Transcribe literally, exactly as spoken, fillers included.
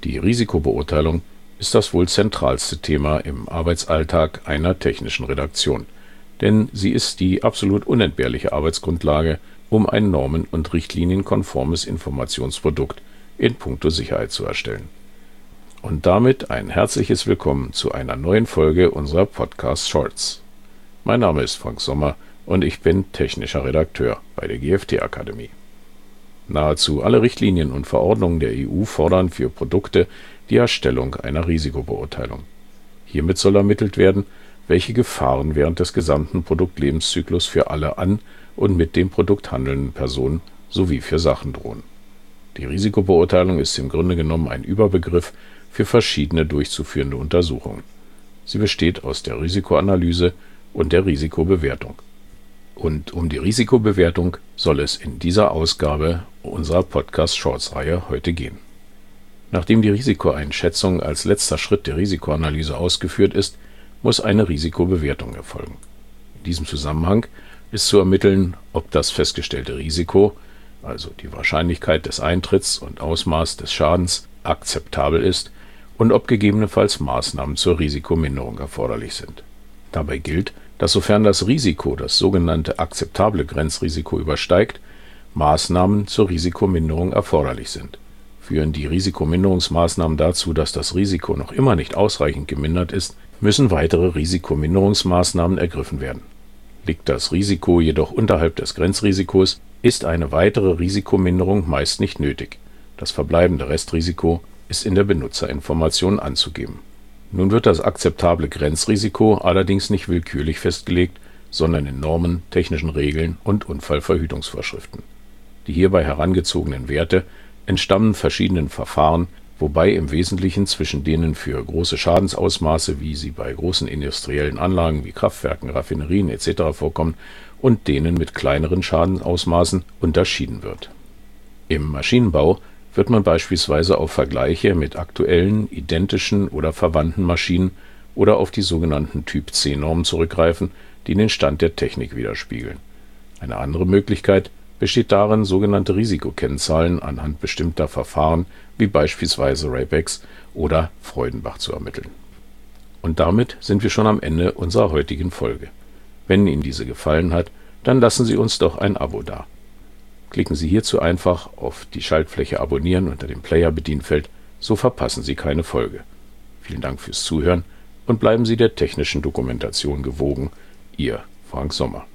Die Risikobeurteilung ist das wohl zentralste Thema im Arbeitsalltag einer technischen Redaktion, denn sie ist die absolut unentbehrliche Arbeitsgrundlage, um ein normen- und richtlinienkonformes Informationsprodukt in puncto Sicherheit zu erstellen. Und damit ein herzliches Willkommen zu einer neuen Folge unserer Podcast Shorts. Mein Name ist Frank Sommer und ich bin technischer Redakteur bei der G F T Akademie. Nahezu alle Richtlinien und Verordnungen der E U fordern für Produkte die Erstellung einer Risikobeurteilung. Hiermit soll ermittelt werden, welche Gefahren während des gesamten Produktlebenszyklus für alle an und mit dem Produkt handelnden Personen sowie für Sachen drohen. Die Risikobeurteilung ist im Grunde genommen ein Überbegriff für verschiedene durchzuführende Untersuchungen. Sie besteht aus der Risikoanalyse und der Risikobewertung. Und um die Risikobewertung soll es in dieser Ausgabe unserer Podcast-Shorts-Reihe heute gehen. Nachdem die Risikoeinschätzung als letzter Schritt der Risikoanalyse ausgeführt ist, muss eine Risikobewertung erfolgen. In diesem Zusammenhang ist zu ermitteln, ob das festgestellte Risiko, also die Wahrscheinlichkeit des Eintritts und Ausmaß des Schadens, akzeptabel ist und ob gegebenenfalls Maßnahmen zur Risikominderung erforderlich sind. Dabei gilt, dass sofern das Risiko das sogenannte akzeptable Grenzrisiko übersteigt, Maßnahmen zur Risikominderung erforderlich sind. Führen die Risikominderungsmaßnahmen dazu, dass das Risiko noch immer nicht ausreichend gemindert ist, müssen weitere Risikominderungsmaßnahmen ergriffen werden. Liegt das Risiko jedoch unterhalb des Grenzrisikos, ist eine weitere Risikominderung meist nicht nötig. Das verbleibende Restrisiko ist in der Benutzerinformation anzugeben. Nun wird das akzeptable Grenzrisiko allerdings nicht willkürlich festgelegt, sondern in Normen, technischen Regeln und Unfallverhütungsvorschriften. Die hierbei herangezogenen Werte entstammen verschiedenen Verfahren, wobei im Wesentlichen zwischen denen für große Schadensausmaße, wie sie bei großen industriellen Anlagen wie Kraftwerken, Raffinerien et cetera vorkommen, und denen mit kleineren Schadensausmaßen unterschieden wird. Im Maschinenbau wird man beispielsweise auf Vergleiche mit aktuellen, identischen oder verwandten Maschinen oder auf die sogenannten Typ C Normen zurückgreifen, die den Stand der Technik widerspiegeln. Eine andere Möglichkeit besteht darin, sogenannte Risikokennzahlen anhand bestimmter Verfahren wie beispielsweise RAPEX oder Freudenbach zu ermitteln. Und damit sind wir schon am Ende unserer heutigen Folge. Wenn Ihnen diese gefallen hat, dann lassen Sie uns doch ein Abo da. Klicken Sie hierzu einfach auf die Schaltfläche Abonnieren unter dem Player-Bedienfeld, so verpassen Sie keine Folge. Vielen Dank fürs Zuhören und bleiben Sie der technischen Dokumentation gewogen. Ihr Frank Sommer.